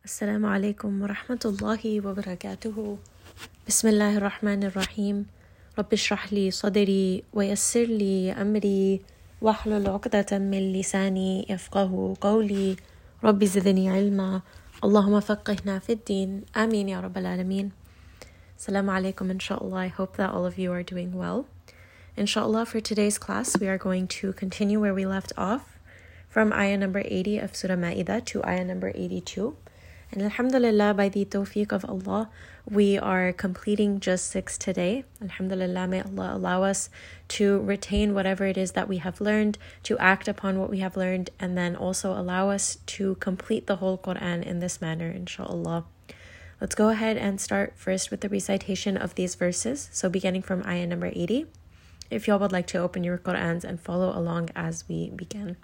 Assalamu alaikum wa rahmatullahi wa barakatuhu. Bismillahir Rahmanir Rahim. Rabbi shrah li sadri wa yassir li amri wahlul 'uqdatan min lisani yafqahu qawli. Rabbi zidni ilma. Allahumma faqihna fid din. Ameen ya rabbal alameen. Assalamu alaikum inshallah. I hope that all of you are doing well. Inshallah, for today's class, we are going to continue where we left off from ayah number 80 of Surah Ma'idah to ayah number 82. And alhamdulillah, by the tawfiq of Allah, we are completing just 6 today. Alhamdulillah, may Allah allow us to retain whatever it is that we have learned, to act upon what we have learned, and then also allow us to complete the whole Quran in this manner, inshallah. Let's go ahead and start first with the recitation of these verses. So beginning from ayah number 80. If y'all would like to open your Qur'ans and follow along as we begin.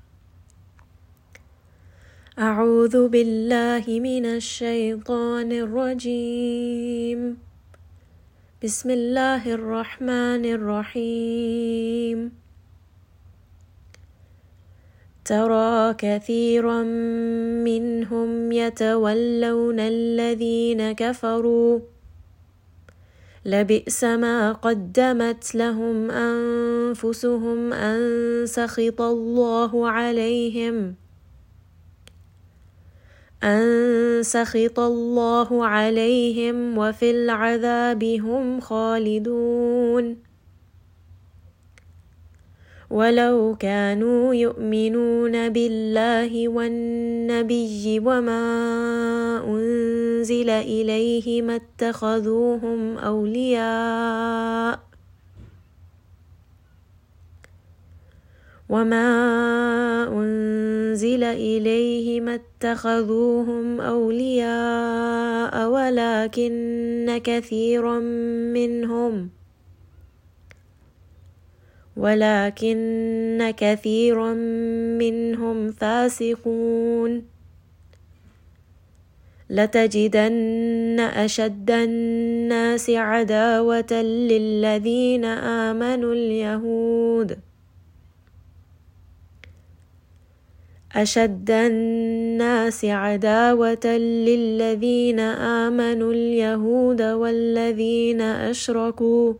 أعوذ بالله من الشيطان الرجيم بسم الله الرحمن الرحيم ترى كثيرا منهم يتولون الذين كفروا لبئس ما قدمت لهم أنفسهم أن سخط الله عليهم وفي العذاب هم خالدون ولو كانوا يؤمنون بالله والنبي وما أنزل إليه ما اتخذوهم أولياء ولكن كثيرا منهم فاسقون لتجدن أشد الناس عداوة للذين آمنوا اليهود والذين أشركوا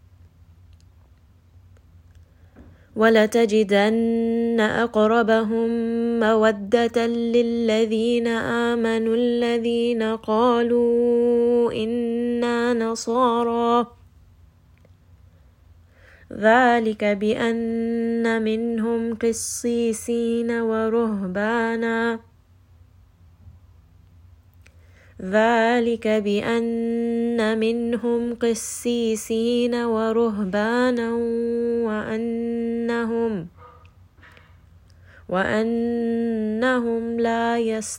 ولتجدن أقربهم مودة للذين آمنوا الذين قالوا إنا نصارى ذلك بأن منهم قسيسين ورهبانا وأنهم لا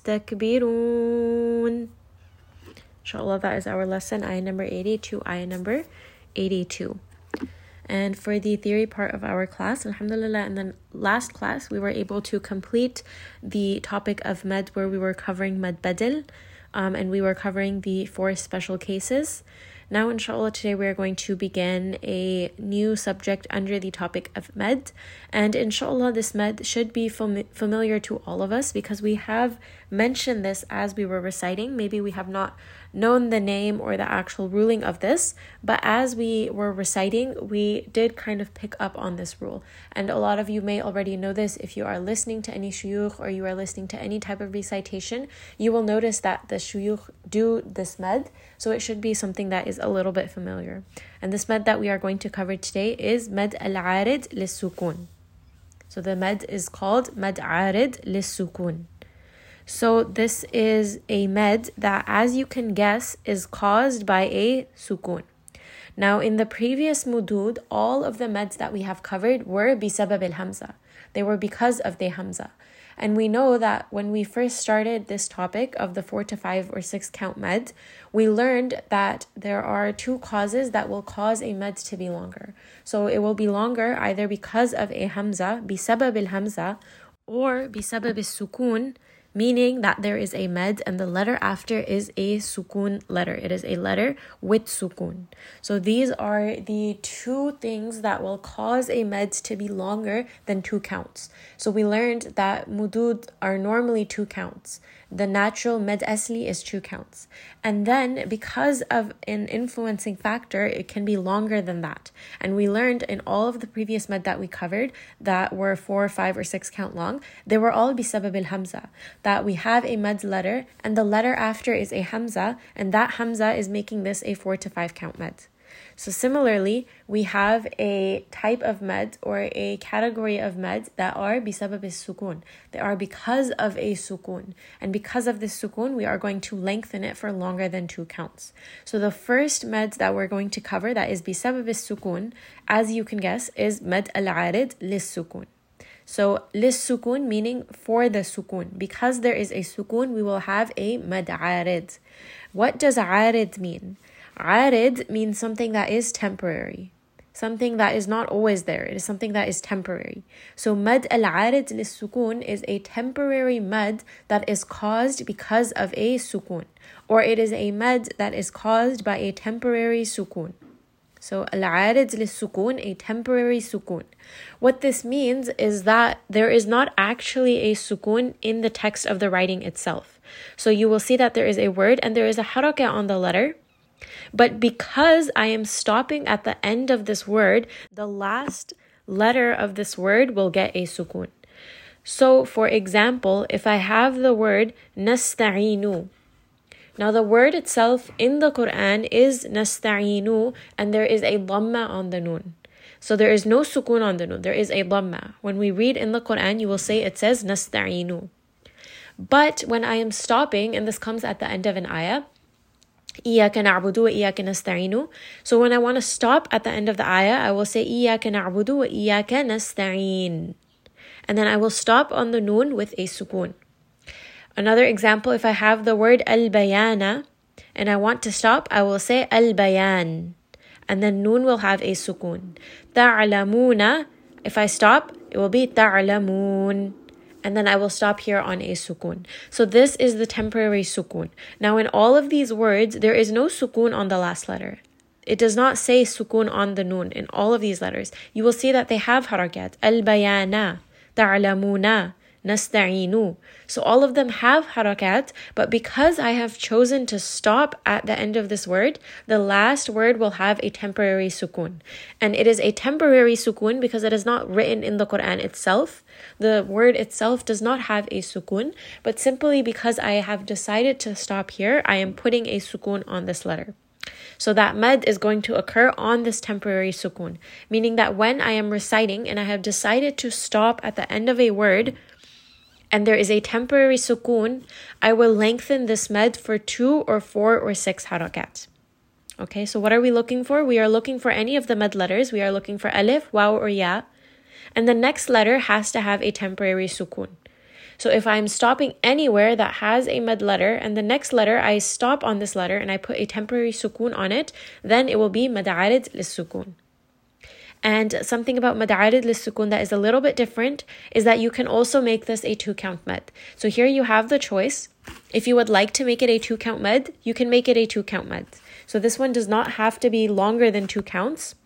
يستكبرون. Inshallah, that is our lesson, ayah number 80 to ayah number 82. And for the theory part of our class, alhamdulillah, in the last class, we were able to complete the topic of med, where we were covering med badal, and we were covering the 4 special cases. Now, inshallah, today we are going to begin a new subject under the topic of med. And inshallah, this med should be familiar to all of us because we have mentioned this as we were reciting. Maybe we have not known the name or the actual ruling of this, but as we were reciting, we did kind of pick up on this rule. And a lot of you may already know this. If you are listening to any shuyukh or you are listening to any type of recitation, you will notice that the shuyukh do this med, so it should be something that is a little bit familiar. And this med that we are going to cover today is med al-arid lis-sukun. So the med is called med arid lis-sukun. So this is a med that, as you can guess, is caused by a sukun. Now, in the previous mudud, all of the meds that we have covered were bisabab al-hamza. They were because of the hamza. And we know that when we first started this topic of the 4 to 5 or 6 count med, we learned that there are 2 causes that will cause a med to be longer. So it will be longer either because of a hamza, bisabab al-hamza, or bisabab al-sukun, meaning that there is a med and the letter after is a sukun letter. It is a letter with sukun. So these are the 2 things that will cause a med to be longer than 2 counts. So we learned that mudud are normally 2 counts. the natural mad asli is 2 counts. And then because of an influencing factor, it can be longer than that. And we learned in all of the previous mad that we covered that were 4, 5, or 6 count long, they were all bisabab al-hamza, that we have a mad letter and the letter after is a hamza, and that hamza is making this a 4 to 5 count mad. So similarly, we have a type of mad or a category of mad that are bisabab al-sukun. They are because of a sukun. And because of this sukun, we are going to lengthen it for longer than 2 counts. So the first mad that we're going to cover that is bisabab al-sukun, as you can guess, is mad al-arid lis-sukun. So lis-sukun meaning for the sukun. Because there is a sukun, we will have a mad arid. What does arid mean? Arid means something that is temporary, something that is not always there. It is something that is temporary. So mad al-arid lis-sukun is a temporary mad that is caused because of a sukun, or it is a mad that is caused by a temporary sukun. So al-arid lis-sukun, a temporary sukun. What this means is that there is not actually a sukun in the text of the writing itself. So you will see that there is a word and there is a harakah on the letter. But because I am stopping at the end of this word, the last letter of this word will get a sukun. So, for example, if I have the word nasta'inu, now the word itself in the Quran is nasta'inu, and there is a dhamma on the nun. So there is no sukun on the nun, there is a dhamma. When we read in the Quran, you will say it says nasta'inu. But when I am stopping, and this comes at the end of an ayah, إِيَّاكَ نَعْبُدُ وَإِيَّاكَ نَسْتَعِينُ. So when I want to stop at the end of the ayah, I will say إِيَّاكَ نَعْبُدُ وَإِيَّاكَ نَسْتَعِينُ. And then I will stop on the noon with a sukun. Another example, if I have the word al-bayana and I want to stop, I will say al-bayan. And then noon will have a sukun. تَعْلَمُونَ. If I stop, it will be تَعْلَمُونَ. And then I will stop here on a sukun. So this is the temporary sukun. Now in all of these words, there is no sukun on the last letter. It does not say sukun on the noon in all of these letters. You will see that they have harakat. Al-bayana, ta'lamuna, nasta'inu. So all of them have harakat, but because I have chosen to stop at the end of this word, the last word will have a temporary sukun. And it is a temporary sukun because it is not written in the Quran itself. The word itself does not have a sukun, but simply because I have decided to stop here, I am putting a sukun on this letter. So that mad is going to occur on this temporary sukun, meaning that when I am reciting and I have decided to stop at the end of a word, and there is a temporary sukun, I will lengthen this mad for 2 or 4 or 6 harakat. Okay, so what are we looking for? We are looking for any of the mad letters. We are looking for alif, waw, or ya. And the next letter has to have a temporary sukun. So if I'm stopping anywhere that has a mad letter, and the next letter, I stop on this letter and I put a temporary sukun on it, then it will be mad arid lis-sukun. And something about mad arid lis-sukun that is a little bit different is that you can also make this a 2-count mad. So here you have the choice. If you would like to make it a 2-count mad, you can make it a 2-count mad. So this one does not have to be longer than 2 counts.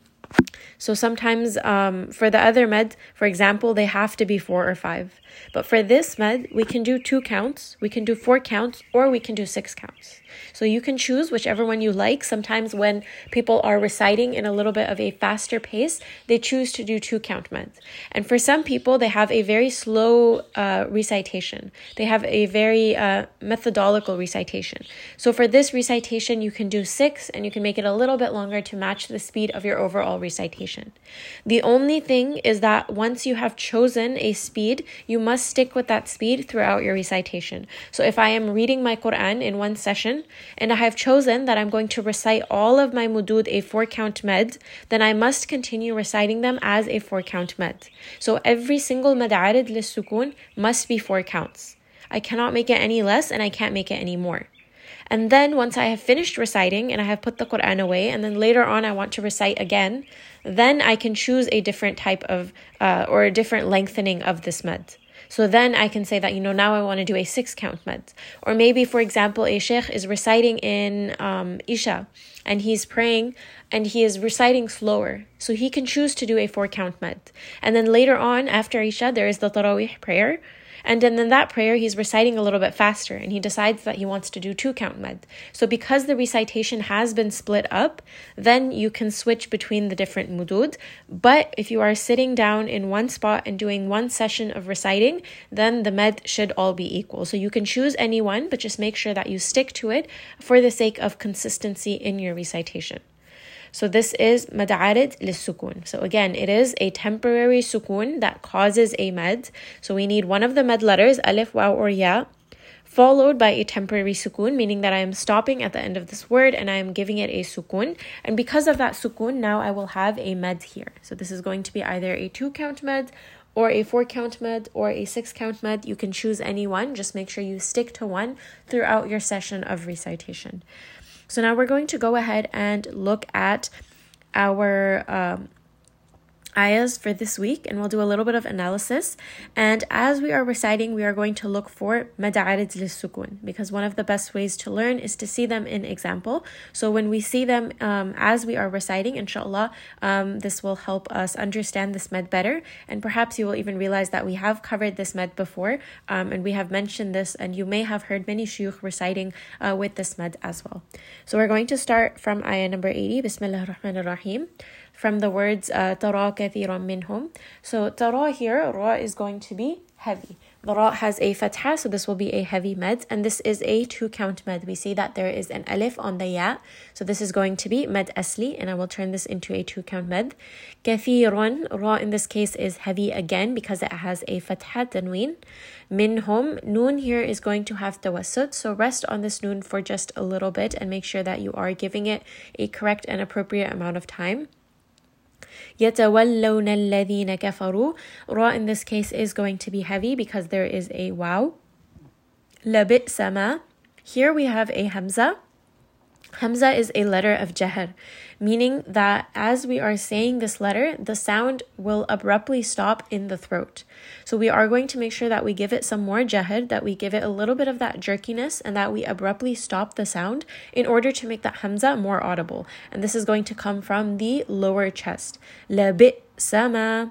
So sometimes for the other mad, for example, they have to be 4 or 5. But for this mad, we can do 2 counts, we can do 4 counts, or we can do 6 counts. So you can choose whichever one you like. Sometimes when people are reciting in a little bit of a faster pace, they choose to do 2-count mads. And for some people, they have a very slow recitation. They have a very methodological recitation. So for this recitation, you can do 6 and you can make it a little bit longer to match the speed of your overall recitation. The only thing is that once you have chosen a speed, you must stick with that speed throughout your recitation. So if I am reading my Quran in one session and I have chosen that I'm going to recite all of my mudud a 4-count med, then I must continue reciting them as a 4-count med. So every single mad arid lis-sukun must be 4 counts. I cannot make it any less and I can't make it any more. And then once I have finished reciting and I have put the Quran away, and then later on I want to recite again, then I can choose a different type of or a different lengthening of this med. So then I can say that, now I want to do a 6-count med. Or maybe, for example, a sheikh is reciting in Isha and he's praying and he is reciting slower. So he can choose to do a 4-count med. And then later on, after Isha, there is the Tarawih prayer. And then in that prayer, he's reciting a little bit faster and he decides that he wants to do 2-count med. So because the recitation has been split up, then you can switch between the different mudud. But if you are sitting down in one spot and doing one session of reciting, then the med should all be equal. So you can choose any one, but just make sure that you stick to it for the sake of consistency in your recitation. So this is mad arid lissukun. So again, it is a temporary sukun that causes a med. So we need one of the med letters, alif, waw, or ya, followed by a temporary sukun, meaning that I am stopping at the end of this word and I am giving it a sukun. And because of that sukun, now I will have a med here. So this is going to be either a 2-count med or a 4-count med or a 6-count med. You can choose any one. Just make sure you stick to one throughout your session of recitation. So now we're going to go ahead and look at our ayahs for this week, and we'll do a little bit of analysis. And as we are reciting, we are going to look for mad arid lissukun, because one of the best ways to learn is to see them in example. So when we see them as we are reciting, inshallah, this will help us understand this med better, and perhaps you will even realize that we have covered this med before, and we have mentioned this, and you may have heard many shuyukh reciting with this med as well. So we're going to start from ayah number 80, Bismillah ar-Rahman ar-Rahim, from the words tara kathiran minhum. So tara here, ra is going to be heavy. The ra has a fatha, so this will be a heavy med, and this is a 2-count med. We see that there is an alif on the ya, so this is going to be med asli, and I will turn this into a 2-count med. Kathiran, ra in this case is heavy again because it has a fatha tanween. Minhum, noon here is going to have tawassut, so rest on this noon for just a little bit and make sure that you are giving it a correct and appropriate amount of time. يَتَوَلَّوْنَ الَّذِينَ كَفَرُوا, ra in this case is going to be heavy because there is a waw. لَبِئْسَ مَا, here we have a hamza. Hamza is a letter of jahr, meaning that as we are saying this letter, the sound will abruptly stop in the throat. So we are going to make sure that we give it some more jahr, that we give it a little bit of that jerkiness, and that we abruptly stop the sound in order to make that hamza more audible. And this is going to come from the lower chest. لَبِئْسَ مَا,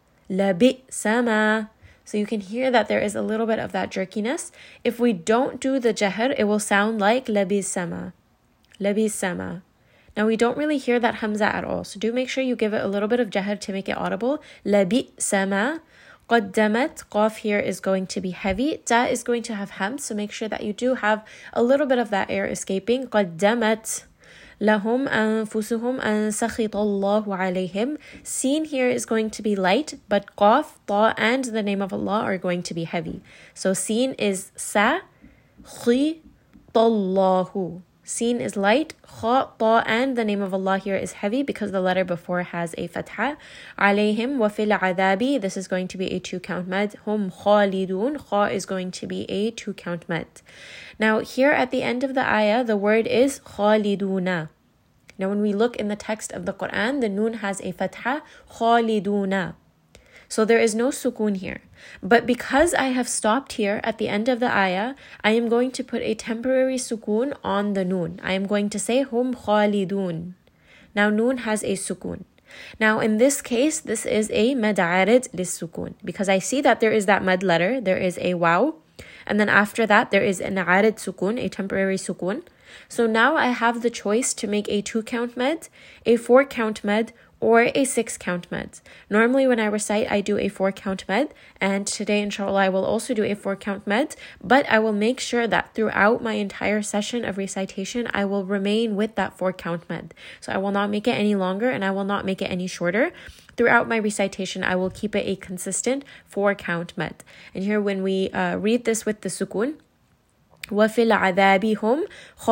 لَبِئْسَ مَا. So you can hear that there is a little bit of that jerkiness. If we don't do the jahr, it will sound like لَبِئْسَ مَا. Labisama. Now we don't really hear that hamza at all, so do make sure you give it a little bit of jahr to make it audible. Labisama. Qaddamat, qaf here is going to be heavy. Ta is going to have hams, so make sure that you do have a little bit of that air escaping. Qaddamat lahum anfusuhum an sakhita Allahu alayhim. Sin here is going to be light, but qaf, ta, and the name of Allah are going to be heavy. So sin is sa, khi, tallahu. Sin is light, kha, ta, and the name of Allah here is heavy because the letter before has a fatha. Alayhim wa fil adabi, this is going to be a 2-count med. Hum khalidun, kha is going to be a 2-count med. Now here at the end of the ayah, the word is khaliduna. Now when we look in the text of the Quran, the noon has a fatha, khaliduna. So there is no sukun here. But because I have stopped here at the end of the ayah, I am going to put a temporary sukun on the noon. I am going to say hum khalidun. Now noon has a sukun. Now in this case, this is a mad arid lissukun, because I see that there is that mad letter, there is a waw, and then after that there is an arid sukun, a temporary sukun. So now I have the choice to make a 2-count med, a 4-count med, or a 6-count med. Normally when I recite, I do a 4-count med, and today inshallah I will also do a 4-count med, but I will make sure that throughout my entire session of recitation, I will remain with that 4-count med. So I will not make it any longer and I will not make it any shorter. Throughout my recitation, I will keep it a consistent 4-count med. And here when we read this with the sukun, وَفِي الْعَذَابِ هُمْ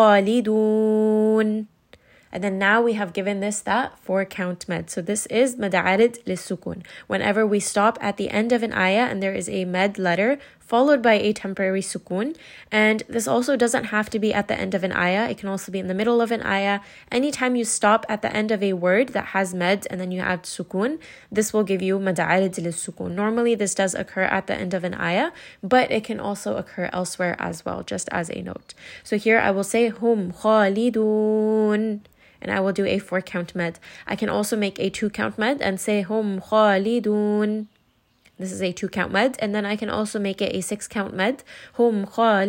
خَالِدُونَ. And then now we have given this that 4-count med. So this is mad arid lissukun. Whenever we stop at the end of an ayah and there is a med letter followed by a temporary sukun, and this also doesn't have to be at the end of an ayah, it can also be in the middle of an ayah. Anytime you stop at the end of a word that has med and then you add sukun, this will give you mad arid lissukun. Normally this does occur at the end of an ayah, but it can also occur elsewhere as well, just as a note. So here I will say hum khalidun, and I will do a 4-count med. I can also make a 2-count med and say hum khalidun. This is a 2-count med, and then I can also make it a 6-count med. Hum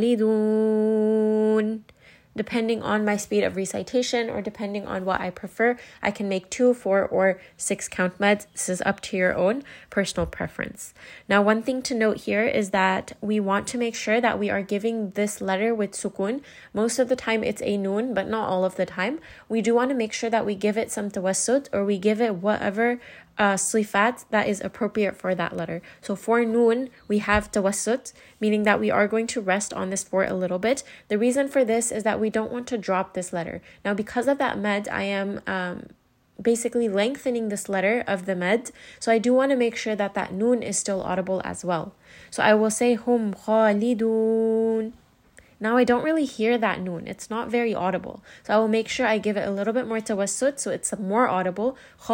khalidun. Depending on my speed of recitation or depending on what I prefer, I can make 2, 4, or 6-count meds. This is up to your own personal preference. Now, one thing to note here is that we want to make sure that we are giving this letter with sukun. Most of the time it's a noon, but not all of the time. We do want to make sure that we give it some tawassut, or we give it whatever sifat that is appropriate for that letter. So for noon, we have tawassut, meaning that we are going to rest on this for a little bit. The reason for this is that we don't want to drop this letter. Now, because of that med, I am basically lengthening this letter of the med. So I do want to make sure that that noon is still audible as well. So I will say hum khalidun. Now I don't really hear that noon. It's not very audible. So I will make sure I give it a little bit more tawassut so it's more audible.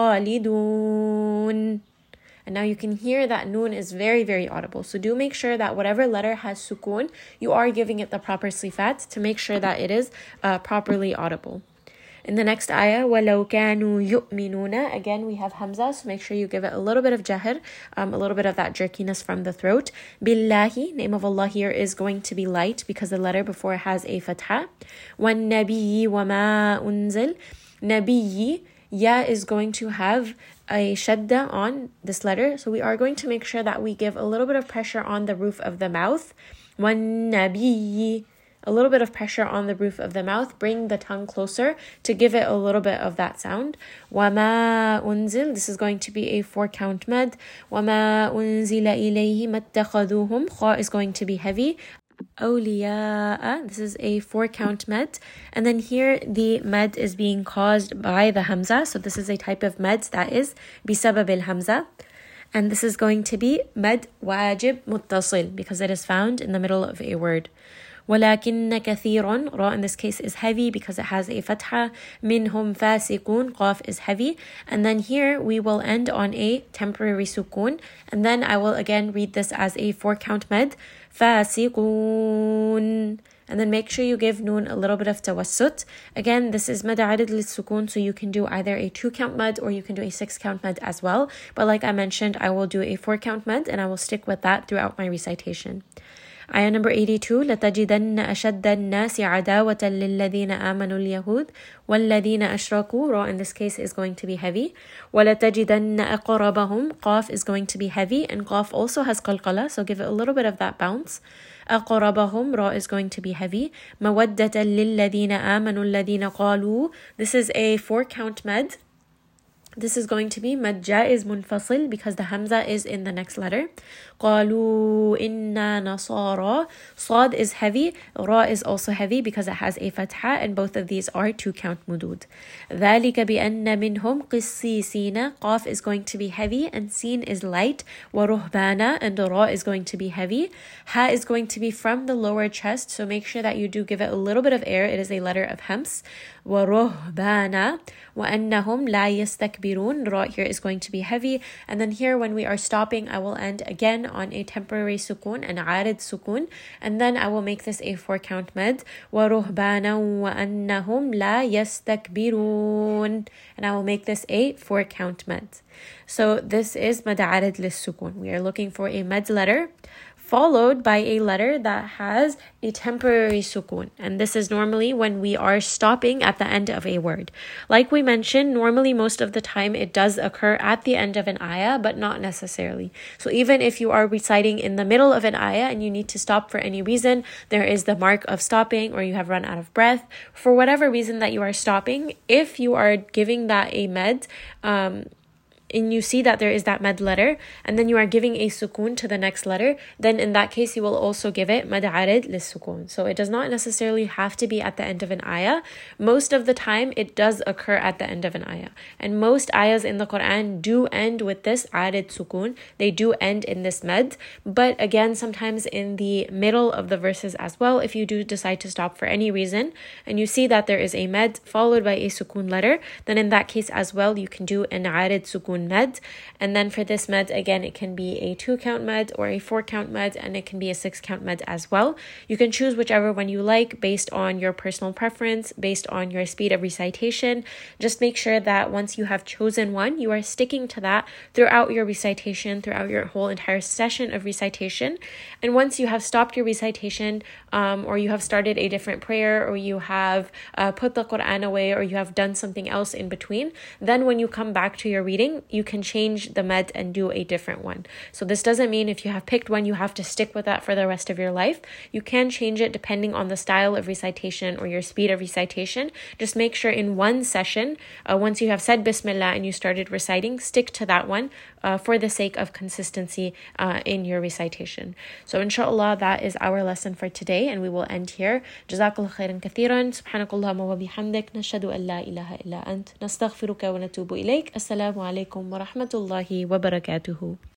Khalidun. And now you can hear that noon is very, very audible. So do make sure that whatever letter has sukun, you are giving it the proper sifat to make sure that it is properly audible. In the next ayah, وَلَوْ كَانُوا يُؤْمِنُونَ, again we have hamza, so make sure you give it a little bit of jahr, a little bit of that jerkiness from the throat. Billahi, name of Allah here is going to be light because the letter before has a fatha. وَالنَّبِيِّ وَمَا أُنزِلْ, nabiyyi, ya is going to have a shadda on this letter, so we are going to make sure that we give a little bit of pressure on the roof of the mouth. وَالنَّبِيِّ, a little bit of pressure on the roof of the mouth. Bring the tongue closer to give it a little bit of that sound. وَمَا أُنزِلْ, this is going to be a 4-count med. وَمَا أُنزِلَ إِلَيْهِ مَتَّخَذُوهُم, kha is going to be heavy. أولياء, this is a 4-count med. And then here the med is being caused by the hamza. So this is a type of med that is بسبب الhamza. And this is going to be med wajib muttasil because it is found in the middle of a word. ولكن كثير, ra in this case is heavy because it has a fatha. منهم فاسقون, qaf is heavy. And then here we will end on a temporary sukun. And then I will again read this as a 4-count med. فاسقون. And then make sure you give noon a little bit of tawassut. Again, this is mad arid lis-sukun, so you can do either a 2-count med or you can do a 6-count med as well. But like I mentioned, I will do a 4-count med and I will stick with that throughout my recitation. Ayah number 82, لَتَجِدَنَّ أَشَدَّ النَّاسِ عَدَاوَةً لِلَّذِينَ آمَنُوا الْيَهُودِ وَالَّذِينَ أَشْرَكُوا, ra in this case is going to be heavy. وَلَتَجِدَنَّ أَقْرَبَهُم, qaf is going to be heavy, and qaf also has qalqala, so give it a little bit of that bounce. أَقْرَبَهُم, ra is going to be heavy. مَوَدَّةً لِلَّذِينَ آمَنُوا الَّذِينَ قَالُوا, this is a 4-count med. This is going to be mad jaiz munfasil because the hamza is in the next letter. قالوا إنا نصارى, صاد is heavy, ra is also heavy because it has a fatha, and both of these are 2-count mudud. ذلك بأن منهم قسيسين, qaf is going to be heavy and sin is light. ورهبانا, and ra is going to be heavy. Ha is going to be from the lower chest, so make sure that you do give it a little bit of air. It is a letter of hams. ورهبانا وأنهم لا يستكبرون, ra here is going to be heavy. And then here when we are stopping, I will end again on a temporary sukun, an arid sukun, and then I will make this a 4-count med. ورهبانا وأنهم لا يستكبرون, and I will make this a 4-count med. So this is mad arid lis-sukun. We are looking for a med letter followed by a letter that has a temporary sukun. And this is normally when we are stopping at the end of a word. Like we mentioned, normally most of the time it does occur at the end of an ayah, but not necessarily. So even if you are reciting in the middle of an ayah and you need to stop for any reason, there is the mark of stopping, or you have run out of breath, for whatever reason that you are stopping, if you are giving that a med, and you see that there is that med letter, and then you are giving a sukun to the next letter, then in that case you will also give it mad arid lis-sukun. So it does not necessarily have to be at the end of an ayah. Most of the time it does occur at the end of an ayah, and most ayahs in the Quran do end with this arid sukun. They do end in this med, but again sometimes in the middle of the verses as well, if you do decide to stop for any reason and you see that there is a med followed by a sukun letter, then in that case as well you can do an arid sukun one med. And then for this med, again, it can be a 2-count med or a 4-count med, and it can be a 6-count med as well. You can choose whichever one you like based on your personal preference, based on your speed of recitation. Just make sure that once you have chosen one, you are sticking to that throughout your recitation, throughout your whole entire session of recitation. And once you have stopped your recitation, or you have started a different prayer, or you have put the Quran away, or you have done something else in between, then when you come back to your reading, you can change the med and do a different one. So this doesn't mean if you have picked one, you have to stick with that for the rest of your life. You can change it depending on the style of recitation or your speed of recitation. Just make sure in one session, once you have said Bismillah and you started reciting, stick to that one for the sake of consistency in your recitation. So inshallah, that is our lesson for today, and we will end here. Jazakallah khairan kathiran. Subhanakallahumma wa bihamdik. Nashhadu an la ilaha illa ant. Nastaghfiruka wa natubu ilayk. Assalamu alaikum wa rahmatullahi wa barakatuhu.